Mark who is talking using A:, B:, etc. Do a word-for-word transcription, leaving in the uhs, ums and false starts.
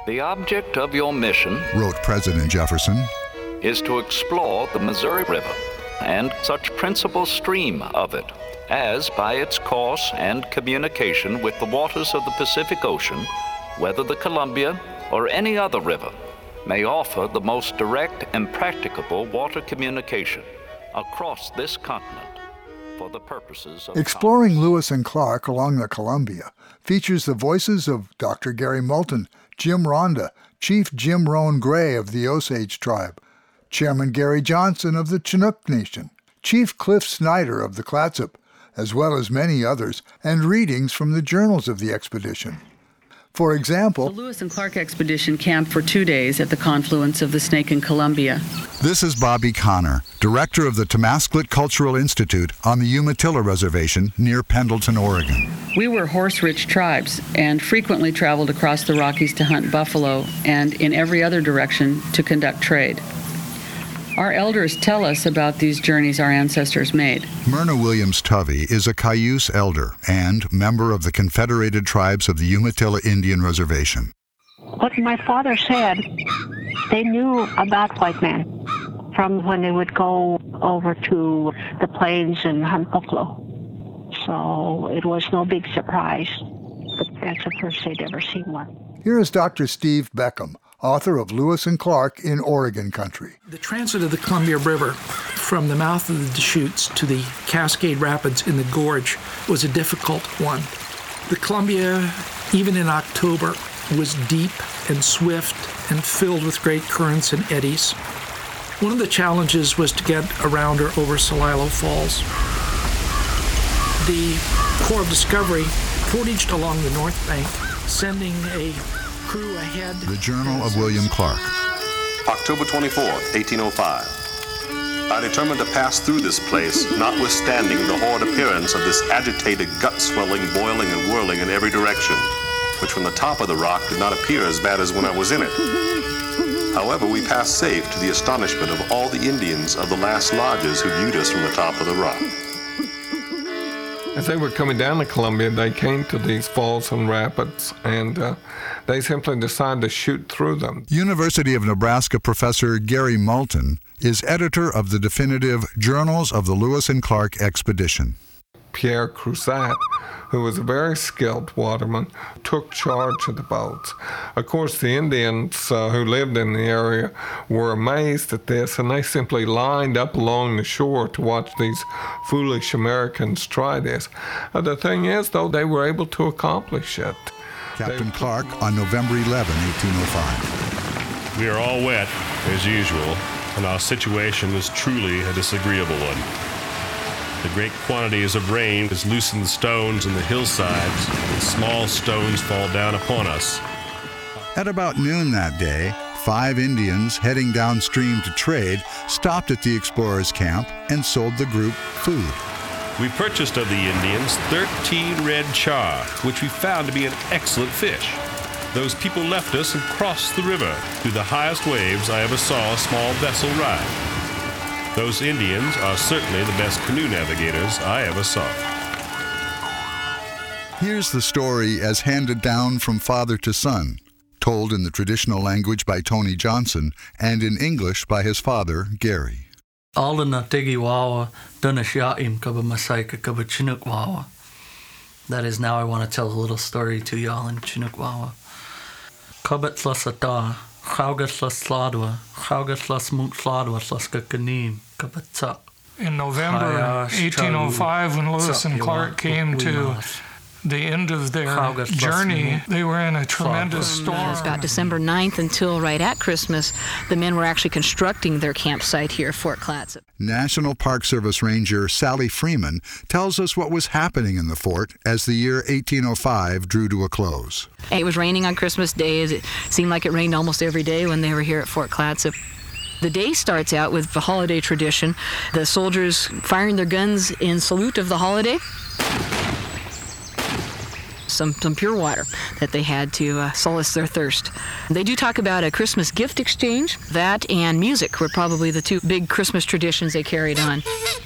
A: The object of your mission,
B: wrote President Jefferson,
A: is to explore the Missouri River and such principal stream of it as, by its course and communication with the waters of the Pacific Ocean, whether the Columbia or any other river, may offer the most direct and practicable water communication across this continent for the purposes of
B: Exploring
A: commerce.
B: Lewis and Clark along the Columbia features the voices of Doctor Gary Moulton, Jim Ronda, Chief Jim Roan Gray of the Osage Tribe, Chairman Gary Johnson of the Chinook Nation, Chief Cliff Snyder of the Clatsop, as well as many others, and readings from the journals of the expedition. For example,
C: the Lewis and Clark expedition camped for two days at the confluence of the Snake and Columbia.
B: This is Bobby Connor, director of the Temasclet Cultural Institute on the Umatilla Reservation near Pendleton, Oregon.
C: We were horse-rich tribes and frequently traveled across the Rockies to hunt buffalo and in every other direction to conduct trade. Our elders tell us about these journeys our ancestors made.
B: Myrna Williams Tovey is a Cayuse elder and member of the Confederated Tribes of the Umatilla Indian Reservation.
D: What my father said, they knew about white men from when they would go over to the plains and hunt buffalo. So it was no big surprise. That's the first they'd ever seen one.
B: Here is Doctor Steve Beckham, author of Lewis and Clark in Oregon Country.
E: The transit of the Columbia River from the mouth of the Deschutes to the Cascade Rapids in the gorge was a difficult one. The Columbia, even in October, was deep and swift and filled with great currents and eddies. One of the challenges was to get around or over Celilo Falls. The Corps of Discovery portaged along the north bank, sending a crew ahead.
B: The Journal of William Clark.
F: October twenty-fourth, eighteen oh five. I determined to pass through this place, notwithstanding the horrid appearance of this agitated, gut-swelling, boiling, and whirling in every direction, which from the top of the rock did not appear as bad as when I was in it. However, we passed safe to the astonishment of all the Indians of the last lodges who viewed us from the top of the rock.
G: As they were coming down the Columbia, they came to these falls and rapids, and uh, they simply decided to shoot through them.
B: University of Nebraska professor Gary Moulton is editor of the definitive Journals of the Lewis and Clark Expedition.
G: Pierre Cruzat, who was a very skilled waterman, took charge of the boats. Of course, the Indians uh, who lived in the area were amazed at this, and they simply lined up along the shore to watch these foolish Americans try this. Uh, the thing is, though, they were able to accomplish it.
B: Captain they... Clark on November eleventh, eighteen oh five.
H: We are all wet, as usual, and our situation is truly a disagreeable one. The great quantities of rain has loosened the stones in the hillsides, and small stones fall down upon us.
B: At about noon that day, five Indians heading downstream to trade stopped at the explorers' camp and sold the group food.
H: We purchased of the Indians thirteen red char, which we found to be an excellent fish. Those people left us and crossed the river through the highest waves I ever saw a small vessel ride. Those Indians are certainly the best canoe navigators I ever saw.
B: Here's the story as handed down from father to son, told in the traditional language by Tony Johnson and in English by his father, Gary.
I: That is, now I want to tell a little story to y'all in Chinookwauwa.
J: In November eighteen oh five, when Lewis and Clark came to the end of their journey, they were in a tremendous storm.
K: It was about December ninth until right at Christmas, the men were actually constructing their campsite here at Fort Clatsop.
B: National Park Service Ranger Sally Freeman tells us what was happening in the fort as the year eighteen oh five drew to a close.
K: It was raining on Christmas Day. It seemed like it rained almost every day when they were here at Fort Clatsop. The day starts out with the holiday tradition, the soldiers firing their guns in salute of the holiday. Some, some pure water that they had to uh, solace their thirst. They do talk about a Christmas gift exchange. That and music were probably the two big Christmas traditions they carried on.